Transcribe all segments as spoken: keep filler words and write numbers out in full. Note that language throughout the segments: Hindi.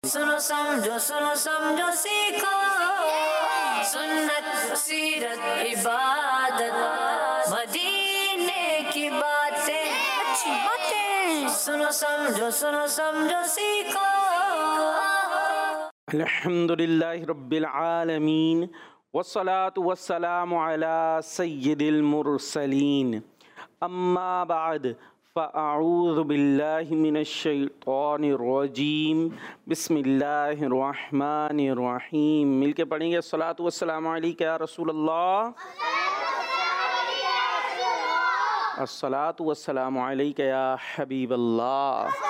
सुनो समझो सुनो समझो सीखो सुन्नत सीरत इबादत मदीने की बातें अच्छी बातें सुनो समझो सुनो समझो सीखो। अल्हम्दुलिल्लाहि रब्बिल आलमीन वस्सलातु वस्सलामु अला सय्यिदिल मुरसलीन अम्मा बाद फ़अऊज़ु बिल्लाहि मिनश शैतानिर रजीम बिस्मिल्लाहिर रहमानिर रहीम। मिलके पढ़ेंगे अस्सलातु वस्सलामु अलैका या रसूलल्लाह, अस्सलातु वस्सलामु अलैका या हबीबल्लाह।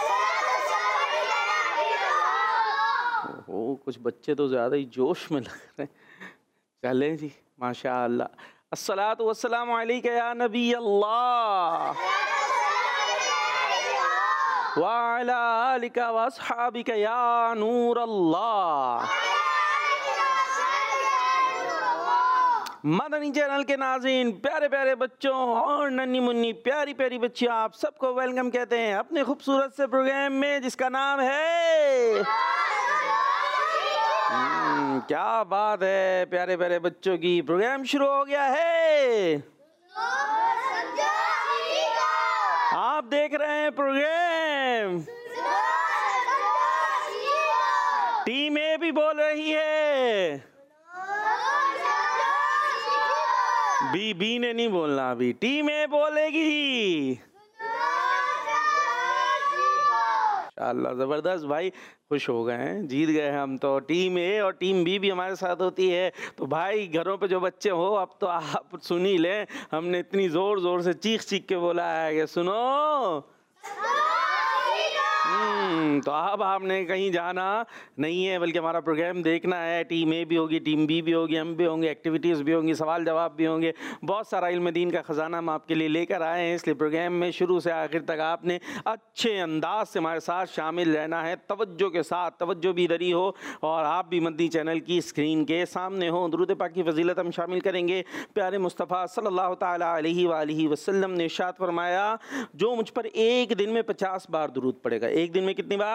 ओ कुछ बच्चे तो ज़्यादा ही जोश में लग रहे हैं। चलें जी, माशा अल्लाह। अस्सलातु वस्सलामु अलैका या नबी अल्लाह व अला आलिका व अस्हाबिका या नूर अल्लाह। मदनी चैनल के नाज़रीन, प्यारे प्यारे बच्चों और नन्ही मुन्नी प्यारी प्यारी बच्चियाँ, आप सबको वेलकम कहते हैं अपने खूबसूरत से प्रोग्राम में जिसका नाम है क्या बात है प्यारे प्यारे बच्चों की। प्रोग्राम शुरू हो गया है। आप देख रहे हैं प्रोग्राम। टीम ए भी बोल रही है। बी बी ने नहीं बोलना, अभी टीम ए बोलेगी। अल्लाह ज़बरदस्त भाई, खुश हो गए हैं, जीत गए हम तो। टीम ए और टीम बी भी हमारे साथ होती है। तो भाई घरों पे जो बच्चे हो, अब तो आप सुन ही लें, हमने इतनी ज़ोर ज़ोर से चीख चीख के बोला है कि सुनो। हम्म तो अब आपने कहीं जाना नहीं है, बल्कि हमारा प्रोग्राम देखना है। टीम ए भी होगी, टीम बी भी होगी, हम भी होंगे, एक्टिविटीज़ भी होंगी, सवाल जवाब भी होंगे, बहुत सारा इल्म दीन का ख़जाना हम आपके लिए लेकर आए हैं। इसलिए प्रोग्राम में शुरू से आखिर तक आपने अच्छे अंदाज से हमारे साथ शामिल रहना है, तवज्जो के साथ। तवज्जो भी इधर ही हो और आप भी मदनी चैनल की स्क्रीन के सामने हो। दुरूद पाक की फजीलत हम शामिल करेंगे। प्यारे मुस्तफ़ा सल्लल्लाहु ताला अलैहि वालिहि वसल्लम ने इरशाद फरमाया, जो मुझ पर एक दिन में पचास बार दुरूद पड़ेगा। एक दिन में कितनी बार?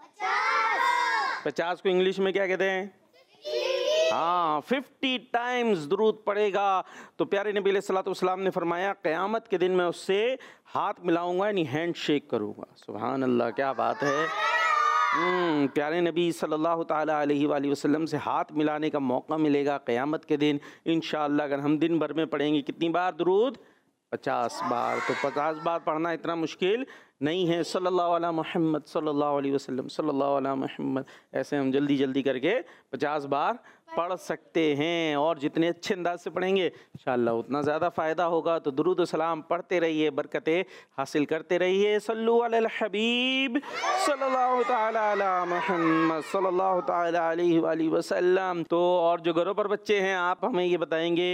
पचास। पचास को इंग्लिश में क्या कहते हैं? हाँ, फिफ्टी टाइम्स दुरूद पड़ेगा। तो प्यारे नबी अलैहिस्सलातु वस्सलाम ने फरमाया, क़यामत के दिन मैं उससे हाथ मिलाऊंगा, यानी हैंड शेक करूंगा। सुभान अल्लाह, क्या बात है। हम्म प्यारे नबी सल्लल्लाहु ताला अलैहि वाली वसल्लम से हाथ मिलाने का मौका मिलेगा क़यामत के दिन इंशाअल्लाह। अगर हम दिन भर में पढ़ेंगे कितनी बार दुरूद? पचास बार। तो पचास बार पढ़ना इतना मुश्किल नहीं है। सल्लल्लाहु अला मुहम्मद सल्लल्लाहु अलैहि वसल्लम सल्लल्लाहु अला मुहम्मद, ऐसे हम जल्दी जल्दी करके पचास बार पढ़ सकते हैं। और जितने अच्छे अंदाज से पढ़ेंगे इंशाअल्लाह उतना ज़्यादा फ़ायदा होगा। तो दुरूद व सलाम पढ़ते रहिए, बरकतें हासिल करते रहिए। सल्लु अलल हबीब सल्लल्लाहु ताला अला मुहम्मद सल्लल्लाहु ताला अलैहि वाली वसल्लम। तो और जो घरों पर बच्चे हैं, आप हमें ये बताएंगे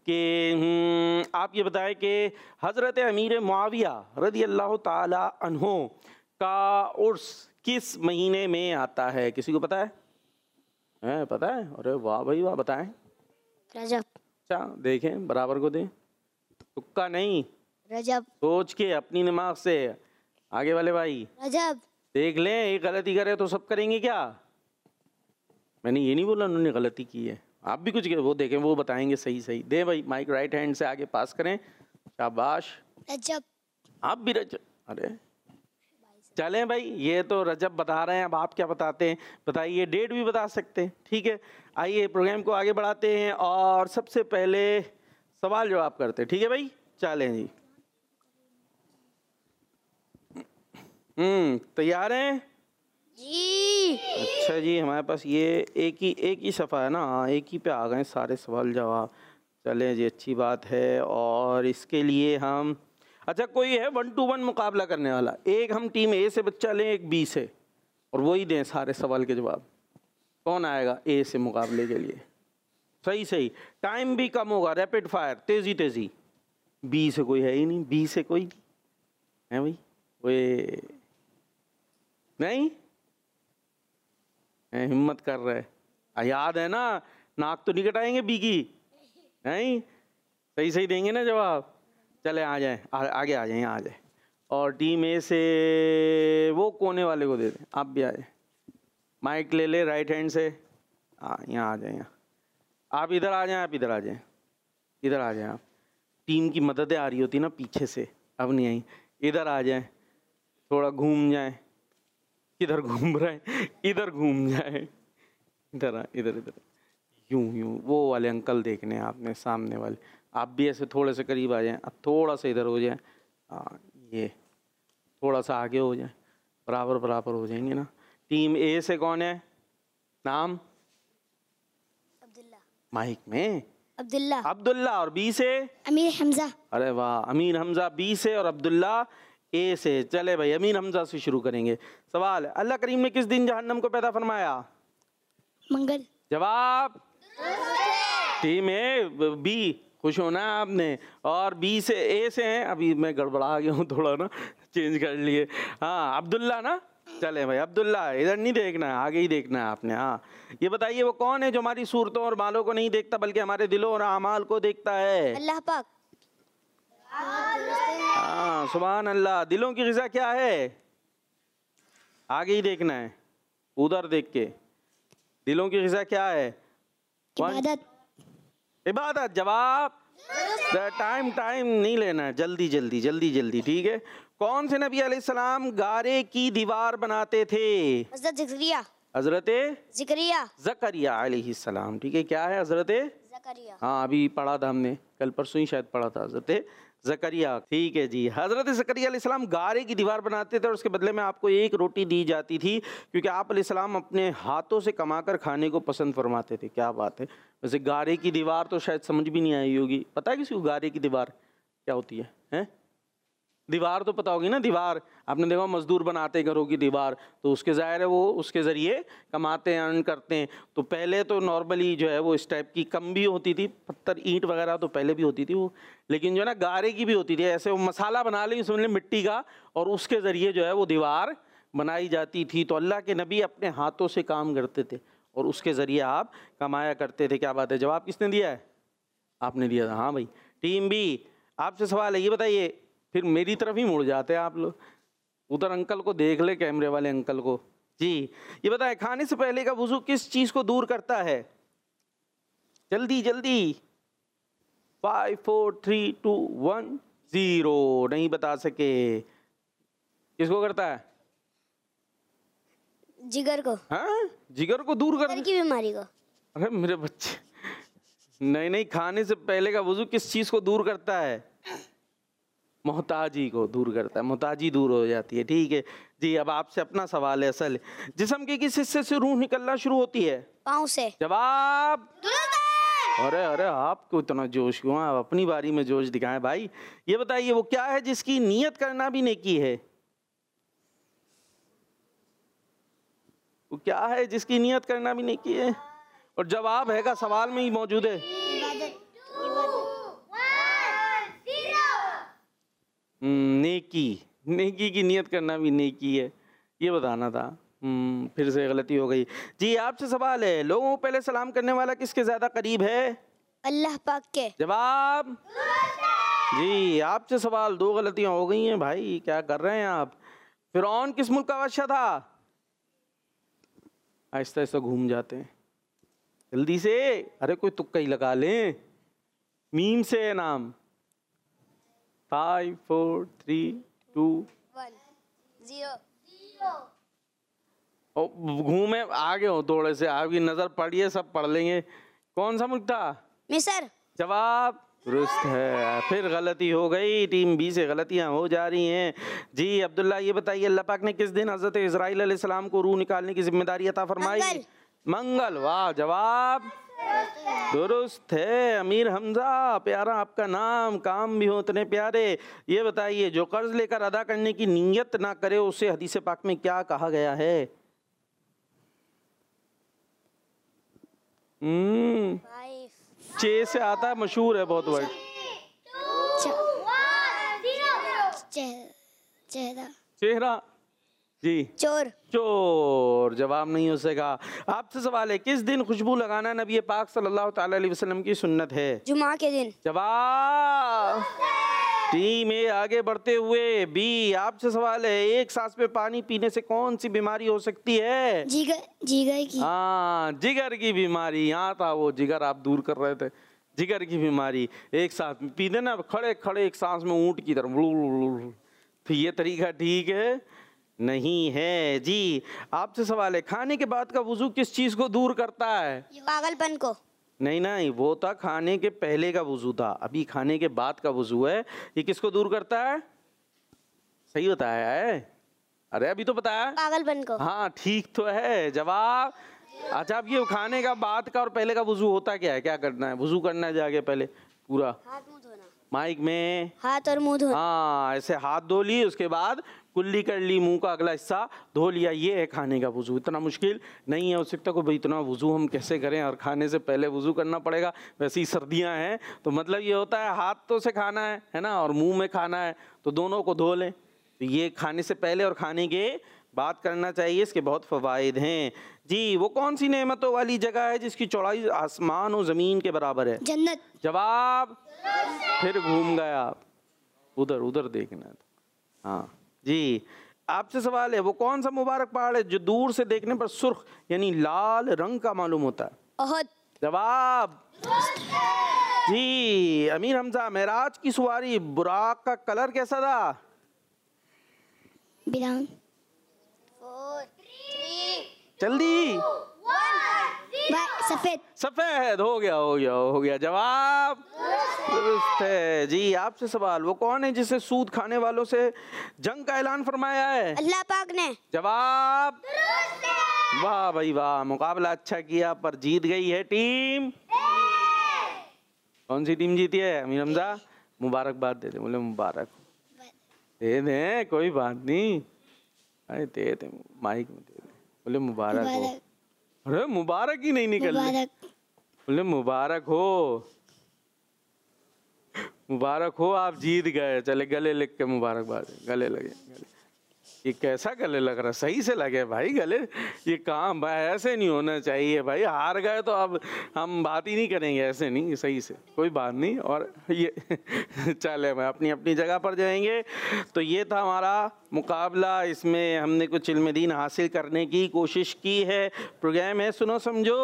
कि आप ये बताएं कि हज़रत अमीर मुआविया रज़ी अल्लाह ताला अन्हो का उर्स किस महीने में आता है? किसी को पता है? है पता है? अरे वाह भाई वाह, बताएं। रजब। अच्छा देखें, बराबर को दें, तुक्का नहीं, रजब। सोच के अपनी दिमाग से। आगे वाले भाई रजब। देख लें, एक गलती करे तो सब करेंगे क्या? मैंने ये नहीं बोला उन्होंने गलती की है, आप भी कुछ वो देखें, वो बताएंगे सही सही। दे भाई माइक राइट हैंड से आगे पास करें, शाबाश। रजब। आप भी रजब? अरे चलें भाई, ये तो रजब बता रहे हैं, अब आप क्या बताते हैं? बताइए, डेट भी बता सकते हैं। ठीक है, आइए प्रोग्राम को आगे बढ़ाते हैं और सबसे पहले सवाल जवाब करते हैं। ठीक है भाई, चलें जी। हम्म तैयार हैं जी? अच्छा जी, हमारे पास ये एक ही एक ही सफ़ा है ना, हाँ एक ही पे आ गए सारे सवाल जवाब। चलें जी, अच्छी बात है। और इसके लिए हम, अच्छा कोई है वन टू वन मुकाबला करने वाला? एक हम टीम ए से बच्चा लें, एक बी से, और वही दें सारे सवाल के जवाब। कौन आएगा ए से मुकाबले के लिए? सही सही, टाइम भी कम होगा, रैपिड फायर, तेज़ी तेज़ी। बी से कोई है ही नहीं, बी से कोई नहीं है भाई, वे नहीं है, हिम्मत कर रहे। याद है ना, नाक तो नहीं कटाएंगे बी की, नहीं? सही सही देंगे ना जवाब। चले आ जाएं, आगे आ जाएं, आ जाए। और टीम ए से वो कोने वाले को दे दें, आप भी आए। माइक ले ले राइट हैंड से। हाँ यहाँ आ जाए, यहाँ आप इधर आ जाएं, आप इधर आ जाएं, इधर आ जाएं आप। टीम की मददें आ रही होती ना पीछे से, अब नहीं आई। इधर आ जाएं, थोड़ा घूम जाएं। किधर घूम रहे हैं? इधर घूम जाएं। इधर आ, इधर इधर यूं यूं। वो वाले अंकल देखने हैं आपने, सामने वाले। आप भी ऐसे थोड़े से करीब आ जाएं। अब थोड़ा सा इधर हो जाए। हाँ ये थोड़ा सा आगे हो जाए, बराबर बराबर हो जाएंगे ना। टीम ए से कौन है? नाम? अब्दुल्ला। माइक में अब्दुल्ला। अब्दुल्ला। और बी से? अमीर हमजा। अरे वाह, अमीर हमजा बी से और अब्दुल्ला ए से। चले भाई, अमीर हमजा से शुरू करेंगे। सवाल, अल्लाह करीम ने किस दिन जहन्नम को पैदा फरमाया? मंगल। जवाब टीम ए बी। खुश होना है आपने। और बी से ए से हैं। अभी मैं गड़बड़ा गया हूँ थोड़ा ना, चेंज कर लिए। हाँ अब्दुल्ला ना। चले भाई अब्दुल्ला, इधर नहीं देखना है, आगे ही देखना है आपने। हाँ ये बताइए वो कौन है जो हमारी सूरतों और बालों को नहीं देखता बल्कि हमारे दिलों और आमाल को देखता है? अल्लाह पाक। हाँ सुभान अल्लाह। दिलों की ग़िज़ा क्या है? आगे ही देखना है, उधर देख के। दिलों की ग़िज़ा क्या है? इबादत। इबादत। जवाब टाइम टाइम नहीं लेना है, जल्दी जल्दी जल्दी जल्दी। ठीक है। कौन से नबी अलैहिस्सलाम गारे की दीवार बनाते थे? हज़रत ज़करिया। हजरत ज़करिया। ज़करिया अलैहिस्सलाम। ठीक है। क्या है? हजरत ज़करिया। हाँ अभी पढ़ा था हमने, कल परसों ही शायद पढ़ा था, हजरत ज़करिया। ठीक है जी। हजरत ज़करिया अलैहिस्सलाम गारे की दीवार बनाते थे और उसके बदले में आपको एक रोटी दी जाती थी, क्योंकि आप अलैहिस्सलाम अपने हाथों से कमाकर खाने को पसंद फरमाते थे। क्या बात है। वैसे गारे की दीवार तो शायद समझ भी नहीं आई होगी। पता है किसी को गारे की दीवार क्या होती है? हैं? दीवार तो पता होगी ना। दीवार आपने देखा, मजदूर बनाते घरों की दीवार, तो उसके ज़ाहिर है वो उसके ज़रिए कमाते हैं, अर्न करते हैं। तो पहले तो नॉर्मली जो है वो इस टाइप की कम भी होती थी, पत्थर ईंट वगैरह तो पहले भी होती थी वो, लेकिन जो है ना गारे की भी होती थी। ऐसे वो मसाला बना ली उसमें मिट्टी का, और उसके ज़रिए जो है वो दीवार बनाई जाती थी। तो अल्लाह के नबी अपने हाथों से काम करते थे और उसके ज़रिए आप कमाया करते थे। क्या बात है। जवाब किसने दिया है? आपने दिया था। हाँ भाई। टीम बी, आपसे सवाल है, ये बताइए, फिर मेरी तरफ ही मुड़ जाते हैं आप लोग। उधर अंकल को देख ले, कैमरे वाले अंकल को जी। ये बताएं, खाने से पहले का वुजू किस चीज़ को दूर करता है? जल्दी जल्दी। Five four three two one zero. नहीं बता सके। किसको करता है? जिगर को। हाँ जिगर को दूर कर, जिगर की बीमारी को। अरे मेरे बच्चे, नहीं नहीं, खाने से पहले का वुजू किस चीज़ को दूर करता है? मोहताजी को दूर करता है, मोहताजी दूर हो जाती है। ठीक है जी। अब आपसे अपना सवाल है। असल जिस्म के किस हिस्से से रूह निकलना शुरू होती है? पाँव से। जवाब अरे अरे आपको इतना जोश क्यों? आप अपनी बारी में जोश दिखाएं भाई। ये बताइए वो क्या है जिसकी नियत करना भी नेकी है? वो क्या है जिसकी नियत करना भी नेकी है? और जवाब हैगा सवाल में ही मौजूद है। नेकी। नेकी की नियत करना भी नेकी है, ये बताना था। हम्म फिर से गलती हो गई जी। आपसे सवाल है, लोगों को पहले सलाम करने वाला किसके ज्यादा करीब है? अल्लाह पाक के। जवाब जी। आपसे सवाल, दो गलतियां हो गई हैं भाई, क्या कर रहे हैं आप? फिरौन किस मुल्क का बादशाह था? आहिस्ता आहिस्ता घूम जाते हैं, जल्दी से। अरे कोई तुक्का ही लगा लें। मीम से है नाम। Five four three two one zero. घूमे आगे हो थोड़े से, आपकी नजर पड़ी है, सब पढ़ लेंगे। कौन सा मुल्क था? मिस्र। जवाब दुरुस्त है। फिर गलती हो गई। टीम बी से गलतियां हो जा रही हैं जी। अब्दुल्ला ये बताइए, अल्लाह पाक ने किस दिन हजरत इस्राईल अलैहिस्सलाम को रूह निकालने की जिम्मेदारी अता फरमाई? मंगल। मंगल। वाह जवाब दुरुस्त है। अमीर हमजा, प्यारा आपका नाम, काम भी हो इतने प्यारे। ये बताइए, जो कर्ज लेकर अदा करने की नीयत ना करे उसे हदीस पाक में क्या कहा गया है? हम्म चे से आता है, मशहूर है बहुत वर्ड। चेहरा। चेहरा जी। चोर। चोर। जवाब नहीं हो सका। आपसे सवाल है, किस दिन खुशबू लगाना नबी पाक सल्लल्लाहु ताला अलैहि वसल्लम की सुन्नत है? जुमा के दिन। जवाब टीम ए आगे बढ़ते हुए। बी, आपसे सवाल है, एक सांस में पानी पीने से कौन सी बीमारी हो सकती है? जिगर जिगर की। हाँ, जिगर की बीमारी। यहाँ था वो जिगर, आप दूर कर रहे थे। जिगर की बीमारी एक सांस में पीने ना, खड़े खड़े एक सांस में ऊंट की तरह। तो ये तरीका ठीक है? नहीं है जी। आपसे सवाल है, खाने के बाद का वुजू किस चीज को दूर करता है? पागलपन को। नहीं नहीं, वो था खाने के पहले का वुजू था, अभी खाने के बाद का वुजू है। ये किसको दूर करता है? सही बताया है? अरे अभी तो बताया। पागलपन को। हाँ ठीक तो है जवाब। अच्छा, अब ये खाने का बाद का और पहले का वुजू होता क्या है? क्या करना है? वुजू करना है जाके पहले पूरा हाथ मुंह धोना। माइक में हाथ और मुंह धोना। हाँ, ऐसे हाथ धो ली, उसके बाद कुल्ली कर ली, मुंह का अगला हिस्सा धो लिया। ये है खाने का वुजू। इतना मुश्किल नहीं है हो सकता को भाई, इतना वुजू हम कैसे करें और खाने से पहले वुजू करना पड़ेगा। वैसे ही सर्दियां हैं तो मतलब ये होता है हाथों से खाना है है ना, और मुंह में खाना है, तो दोनों को धो लें। तो ये खाने से पहले और खाने के बाद करना चाहिए। इसके बहुत फ़वाइद हैं जी। वो कौन सी नेमतों वाली जगह है जिसकी चौड़ाई आसमान और ज़मीन के बराबर है? जन्नत। जवाब। फिर घूम गया आप, उधर उधर देखना है। हाँ जी। आपसे सवाल है, वो कौन सा मुबारक पहाड़ है जो दूर से देखने पर सुर्ख यानी लाल रंग का मालूम होता है? ओहद। जवाब जी। अमीर हमजा, मेराज की सवारी बुराक का कलर कैसा था? ब्राउन। जल्दी। सफेद। सफेद। हो गया हो गया हो गया जवाब दुरुस्त है जी। आपसे सवाल, वो कौन है जिसे सूद खाने वालों से जंग का ऐलान फरमाया है? अल्लाह पाक ने। जवाब। वाह भाई वाह, मुकाबला अच्छा किया पर जीत गई है टीम। कौन सी टीम जीती है? अमीर हमजा मुबारकबाद दे दे। बोले मुबारक दे दे, कोई बात नहीं। अरे दे दे, माइक में दे दे। बोले मुबारक हो। अरे मुबारक ही नहीं निकल रही। बोले मुबारक हो, मुबारक हो, आप जीत गए। चले गले लिख के मुबारकबाद। गले लगे, गले। ये कैसा गले लग रहा? सही से लगे भाई गले। ये काम भाई ऐसे नहीं होना चाहिए भाई। हार गए तो अब हम बात ही नहीं करेंगे, ऐसे नहीं, सही से कोई बात नहीं। और ये चले मैं अपनी अपनी जगह पर जाएंगे। तो ये था हमारा मुकाबला, इसमें हमने कुछ इल्म दीन हासिल करने की कोशिश की है। प्रोग्राम है सुनो समझो।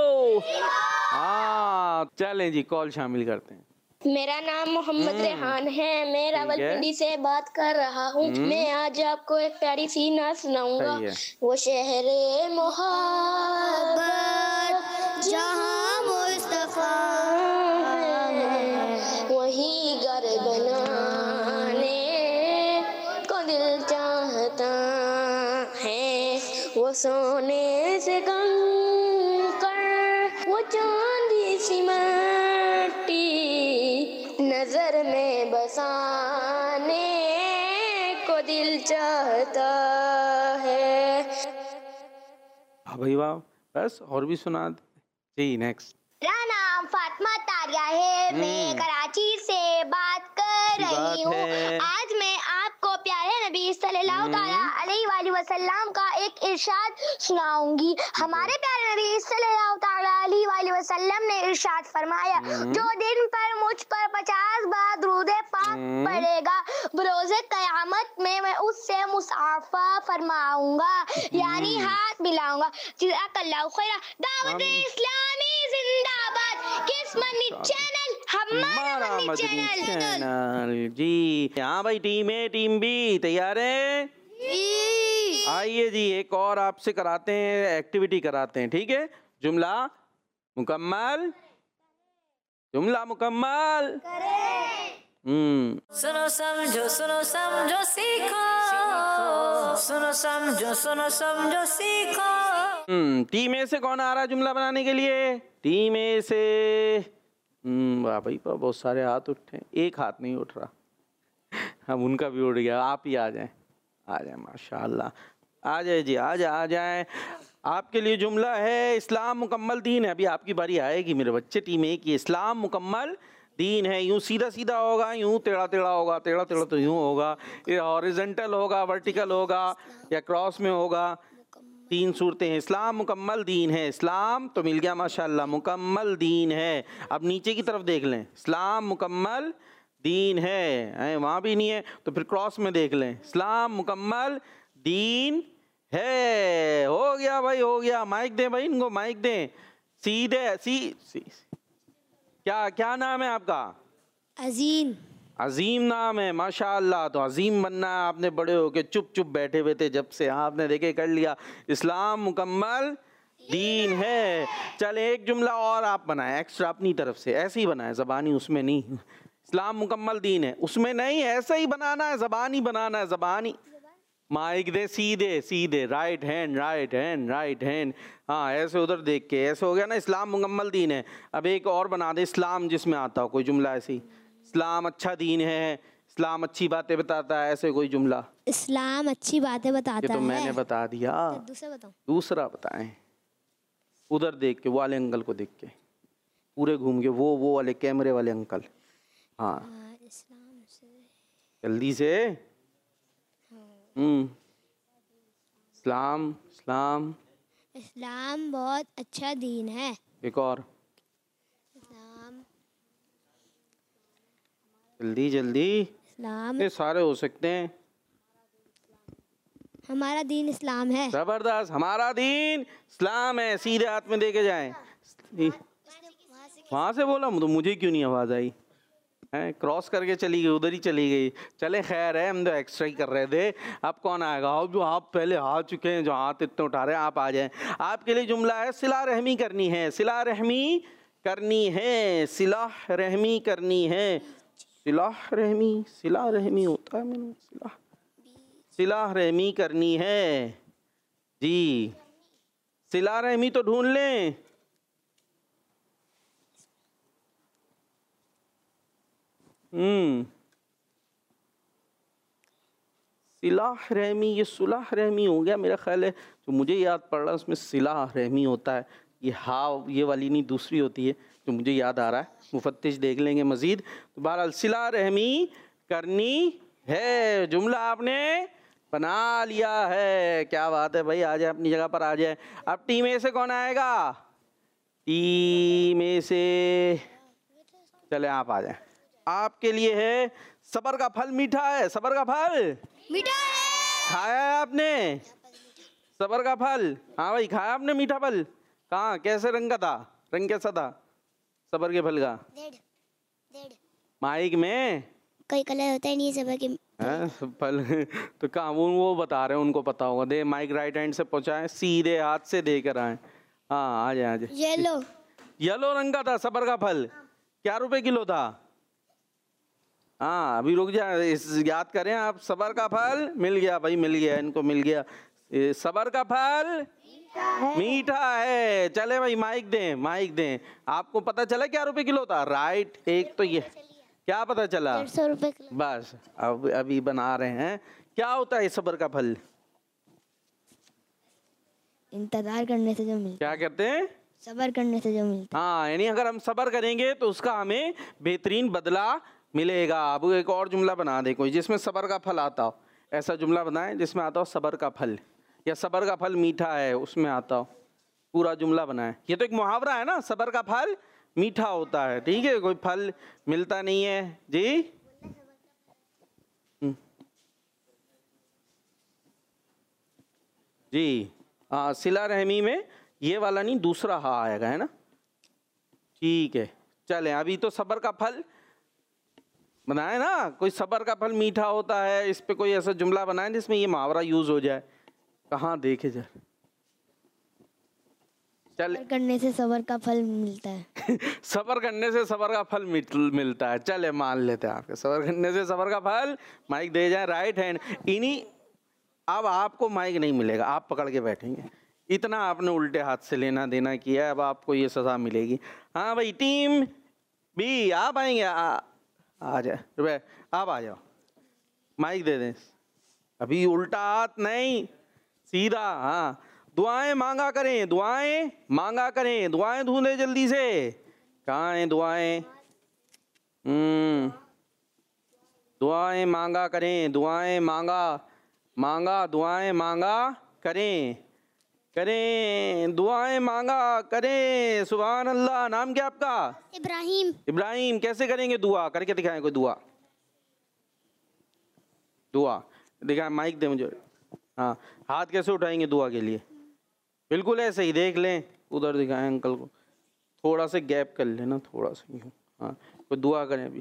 हाँ चलें जी, कॉल शामिल करते हैं। मेरा नाम मोहम्मद रेहान है, मैं रावलपिंडी से बात कर रहा हूँ। मैं आज आपको एक प्यारी सी नात सुनाऊंगा। वो शहरे मोहब्बत जहाँ मुस्तफा है, वही घर बनाने को दिल चाहता है। वो सोने से कंकर, वो चांदी सी मिट्टी नजर में बसाने को दिल चाहता है। हाँ भाई वाह, बस और भी सुना दे जी। नेक्स्ट। मेरा नाम फातिमा तारिया है, मैं कराची से बात कर रही हूँ। आज मैं आपको प्यारे नबी सल्लल्लाहु अलैहि वसल्लम का एक इरशाद सुनाऊंगी। हमारे प्यारे नबी सल्लल्लाहु अलैहि वसल्लम ने इरशाद फरमाया, जो दिन पर मुझ पर पचास बार दुरूद पाक पढ़ेगा, बरोज़े क़यामत में मैं उससे मुसाफा फरमाऊंगा, यानी हाथ मिलाऊंगा। जज़ाकल्लाहु खैरा। दावत इस्लामी जिंदाबाद। किस मनी चैनल? हमारा मनी चैनल जी। हाँ भाई, टीम ए टीम बी तैयार है? आइए जी, एक और आपसे कराते हैं, एक्टिविटी कराते हैं, ठीक है? जुमला मुकम्मल, जुमला मुकम्मल। हम्म सुनो समझो सुनो समझो सीखो, सुनो समझो सुनो समझो सीखो। हम्म टीम ए से कौन आ रहा है जुमला बनाने के लिए? टीम ए से हम्म वाह भाई, बहुत सारे हाथ उठे, एक हाथ नहीं उठ रहा। अब उनका भी उठ गया। आप ही आ जाएं, आ जाए, माशाल्लाह, आ जाए जी, आ जाए आ जाए। आपके लिए जुमला है, इस्लाम मुकम्मल दीन है। अभी आपकी बारी आएगी मेरे बच्चे। टीम ए की इस्लाम मुकम्मल दीन है। यूँ सीधा सीधा होगा, यूँ टेढ़ा टेढ़ा होगा, टेढ़ा टेढ़ा तो यूँ होगा, ये हॉरिजॉन्टल होगा, वर्टिकल होगा या क्रॉस में होगा। तीन सूरतें हैं। इस्लाम मुकम्मल दीन है, इस्लाम तो मिल गया माशाल्लाह, मुकम्मल दीन है। अब नीचे की तरफ देख लें, इस्लाम मुकम्मल दीन है, है वहाँ भी नहीं है तो फिर क्रॉस में देख लें, इस्लाम मुकम्मल दीन है। हो गया भाई, हो गया। माइक दें भाई इनको, माइक दें। सीधे सी, सी क्या क्या नाम है आपका? अजीम। अजीम नाम है, माशाअल्लाह। तो अजीम बनना है आपने, बड़े होके चुप चुप बैठे हुए थे जब से, आपने देखे कर लिया। इस्लाम मुकम्मल दीन है। चले एक जुमला और आप बनाए एक्स्ट्रा अपनी तरफ से, ऐसे ही बनाए, ज़बानी उसमें नहीं। इस्लाम मुकम्मल दीन है उसमें नहीं, ऐसे ही बनाना है, ज़बानी बनाना है, ज़बानी। माइक दे, सीधे सीधे, right hand right hand right hand, हाँ ऐसे उधर देख के, ऐसे हो गया ना। इस्लाम मुकम्मल दीन है। अब एक और बना दे इस्लाम जिसमें आता हो कोई जुमला ऐसे ही, इस्लाम अच्छा दीन है, इस्लाम अच्छी बातें बताता है, ऐसे कोई जुमला। इस्लाम अच्छी बातें बताता ये तो है। मैंने बता दिया, दूसरा बताओ। दूसरा बताएं। उधर देख के, वो वाले अंकल को देख के, पूरे घूम के, वो वो वाले कैमरे वाले अंकल। हाँ इस्लाम से जल्दी से। हम्म इस्लाम इस्लाम इस्लाम बहुत अच्छा दीन है। एक और, इस्लाम जल्दी जल्दी, इस्लाम ये सारे हो सकते हैं। हमारा दीन इस्लाम है। जबरदस्त, हमारा दीन इस्लाम है। सीधे हाथ में देके जाएं। वहां से बोला तो मुझे क्यों नहीं आवाज आई है? क्रॉस करके चली गई, उधर ही चली गई। चले खैर है, हम तो एक्स्ट्रा ही कर रहे थे। अब कौन आएगा? अब जो आप पहले आ चुके हैं, जो हाथ इतने उठा रहे हैं, आप आ जाएं। आपके लिए जुमला है, सिला रहमी करनी है, सिला रहमी करनी है, सिला रहमी करनी है। सिला रहमी, सिला रहमी होता है, मैंने सिला सिला रहमी करनी है जी। सिला रहमी तो ढूंढ लें। हम्म सिलाह रहमी, ये सुलह रहमी हो गया मेरा ख्याल है। जो मुझे याद पड़ रहा है उसमें सिलाह रहमी होता है, ये हाँ ये वाली नहीं दूसरी होती है, जो मुझे याद आ रहा है। मुफत्तिश देख लेंगे मजीद। तो बहरहाल सिला रहमी करनी है, जुमला आपने बना लिया है। क्या बात है भाई, आ जाए अपनी जगह पर, आ जाए। अब टीम ए से कौन आएगा? टीम ए से चले आप आ जाए। आपके लिए है, सबर का फल मीठा है। सबर का फल मीठा है। खाया है आपने? सबर का फल, हाँ भाई खाया आपने मीठा फल? कहाँ, कैसे रंग का था? रंग कैसा था सबर के फल का? डेढ़ डेढ़ माइक में कोई कलर होता है नहीं सबर के है फल तो कहाँ, वो वो बता रहे हैं, उनको पता होगा। दे माइक राइट हैंड से पहुँचाएं, सीधे हाथ से देकर आए। हाँ आ जाए आ जाए। येलो येलो रंग का था सबर का फल। क्या रुपए किलो था? हाँ अभी रुक जाए, इस याद करें आप। सबर का फल मिल गया भाई, मिल गया, इनको मिल गया। ये सबर का फल मीठा है। चले भाई माइक दें, माइक दें। आपको पता चला क्या रुपए किलो था? राइट, एक तो ये क्या पता चला? डेढ़ सौ रुपए किलो। बस अब अभी बना रहे हैं। क्या होता है सबर का फल? इंतजार करने से जो मिलता, क्या कहते हैं? सबर करने से जो मिलता। हाँ यानी अगर हम सबर करेंगे तो उसका हमें बेहतरीन बदला मिलेगा। अब एक और जुमला बना दे कोई जिसमें सबर का फल आता हो। ऐसा जुमला बनाएं जिसमें आता हो सबर का फल, या सबर का फल मीठा है उसमें आता हो। पूरा जुमला बनाएं। ये तो एक मुहावरा है ना, सबर का फल मीठा होता है। ठीक है, कोई फल मिलता नहीं है जी। जी हाँ, सिला रहमी में ये वाला नहीं, दूसरा हा आएगा, है ना? ठीक है, चलें। अभी तो सबर का फल बनाए ना, कोई सबर का फल मीठा होता है, इस पे कोई ऐसा जुमला बनाए जिसमें ये मुहावरा यूज हो जाए। कहाँ देखे जाए? चल सबर करने से सबर का फल मिलता है। सबर करने से सबर का फल मिलता है। चले मान लेते हैं आपके, सबर करने से सबर का फल। माइक दे जाए राइट हैंड। इन्हीं अब आपको माइक नहीं मिलेगा, आप पकड़ के बैठेंगे। इतना आपने उल्टे हाथ से लेना देना किया है, अब आपको ये सजा मिलेगी। हाँ भाई टीम बी आप आएंगे? आ, आ जाए रुपये, आप आ जाओ। माइक दे दें। अभी उल्टा हाथ नहीं, सीधा। हाँ दुआएं मांगा करें, दुआएं मांगा करें, दुआएं ढूंढे जल्दी से। कहाँ हैं दुआएं? हम्म दुआएं मांगा करें, दुआएं मांगा मांगा दुआएं मांगा करें करें दुआएं मांगा करें। सुभान अल्लाह। नाम क्या आपका? इब्राहिम। इब्राहिम। कैसे करेंगे दुआ? करके दिखाएं कोई दुआ। दुआ दिखा, माइक दे मुझे। हाँ, हाथ कैसे उठाएंगे दुआ के लिए? बिल्कुल ऐसे ही, देख लें उधर दिखाएं अंकल को, थोड़ा सा गैप कर लेना, थोड़ा सा यूँ। हाँ, कोई दुआ करें अभी,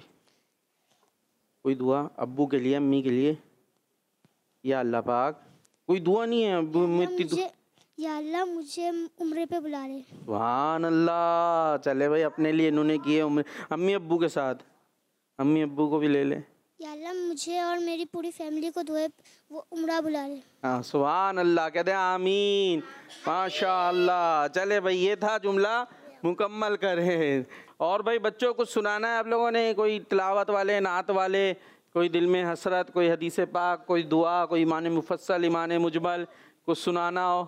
कोई दुआ अब्बू के लिए, अम्मी के लिए। या अल्लाह पाक, कोई दुआ नहीं है अब्बू इतनी दुआ। या अल्लाह मुझे उम्रे पे बुला रहे। सुभान अल्लाह। चले भाई, अपने लिए इन्होंने किए उम्र, अम्मी अब्बू के साथ, अम्मी अब्बू को भी ले ले। या अल्लाह मुझे और मेरी पूरी फैमिली को दुआ, वो उम्रा बुला रहे। हाँ, सुभान अल्लाह, कहते हैं आमीन, माशाअल्लाह। चले भाई, ये था जुमला, मुकम्मल करें। और भाई बच्चों कुछ सुनाना है आप लोगों ने, कोई तिलावत वाले, नात वाले, कोई दिल में हसरत, कोई हदीस पाक, कोई दुआ, कोई ईमान मुफस्सल, ईमान मुजमल, कुछ सुनाना हो।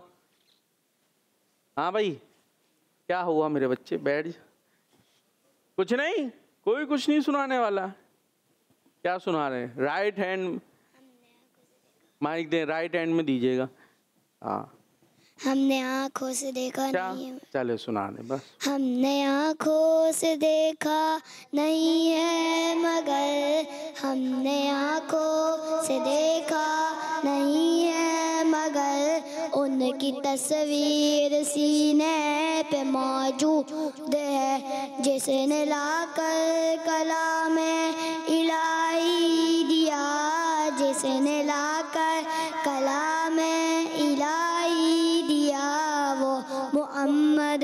हाँ भाई, क्या हुआ मेरे बच्चे, बैठ। कुछ नहीं, कोई कुछ नहीं सुनाने वाला। क्या सुना रहे हैं? राइट हैंड माइक दे, राइट हैंड में दीजिएगा। हाँ, हमने आँखों से देखा क्या? नहीं है, चले सुना दे बस। हमने आँखों से देखा नहीं है मगर, हमने आँखों से देखा नहीं है मगर, उनकी तस्वीर सीने पे मौजूद है, जिसने लाकर कलाम इलाही दिया, जिसने लाकर कलाम इलाही दिया, वो मुहम्मद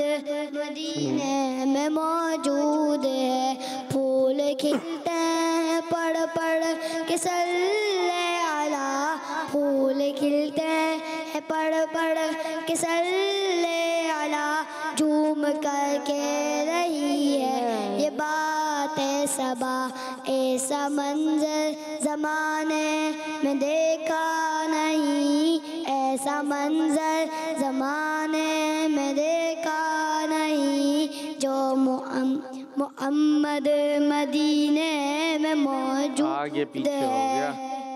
मदीने में मौजूद है। फूल खिलते हैं पढ़ पढ़ के सल्ले अला, फूल खिलते हैं पढ़ पढ़ के सल्ले अला, झूम कर के रही है ये बात है सबा, ऐसा मंजर ज़माने में देखा नहीं, ऐसा मंजर ज़माने में देखा नहीं, जो मुहम्मद मदीने में मौजूद। आगे पीछे हो गया,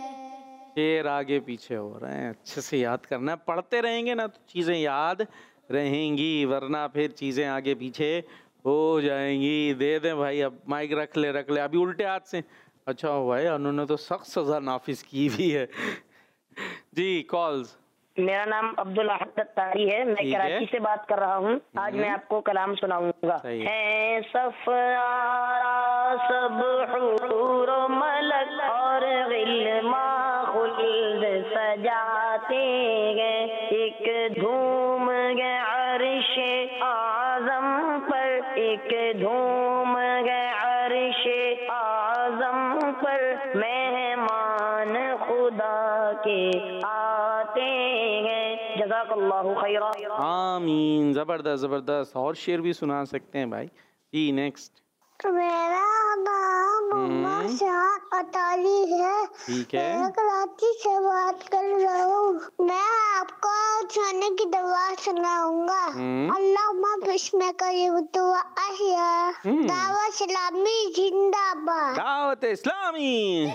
शेर आगे पीछे हो रहे हैं। अच्छे से याद करना है, पढ़ते रहेंगे ना तो चीज़ें याद रहेंगी, वरना फिर चीज़ें आगे पीछे हो जाएंगी। दे दें भाई, अब माइक रख ले रख ले अभी उल्टे हाथ से। अच्छा हुआ है, उन्होंने तो सख्त सज़ा नाफिज की भी है। जी, कॉल्स। मेरा नाम अब्दुल अहद तारी है, मैं कराची से बात कर रहा हूँ। आज मैं आपको कलाम सुनाऊंगा। है सफारा सब हुरूर मलक और इल्मा खुल्द सजाते गए, एक धूम गए अर्शे आज़म पर, एक धूम गए अर्शे आज़म पर, मेहमान खुदा के आते हैं। जज़ाकल्लाहु खैरा। आमीन। जबरदस्त जबरदस्त। और शेर भी सुना सकते हैं भाई। जी, नेक्स्ट। मेरा नाम मोहम्मद शाह अतारी है, ठीक है, मैं कराची से बात कर रहा हूँ। मैं आपको खाने की दवा सुनाऊंगा। अल्लाहुम्मा बिस्मिका दुआ अहिया, दावत इस्लामी जिंदाबाद, दावत इस्लामी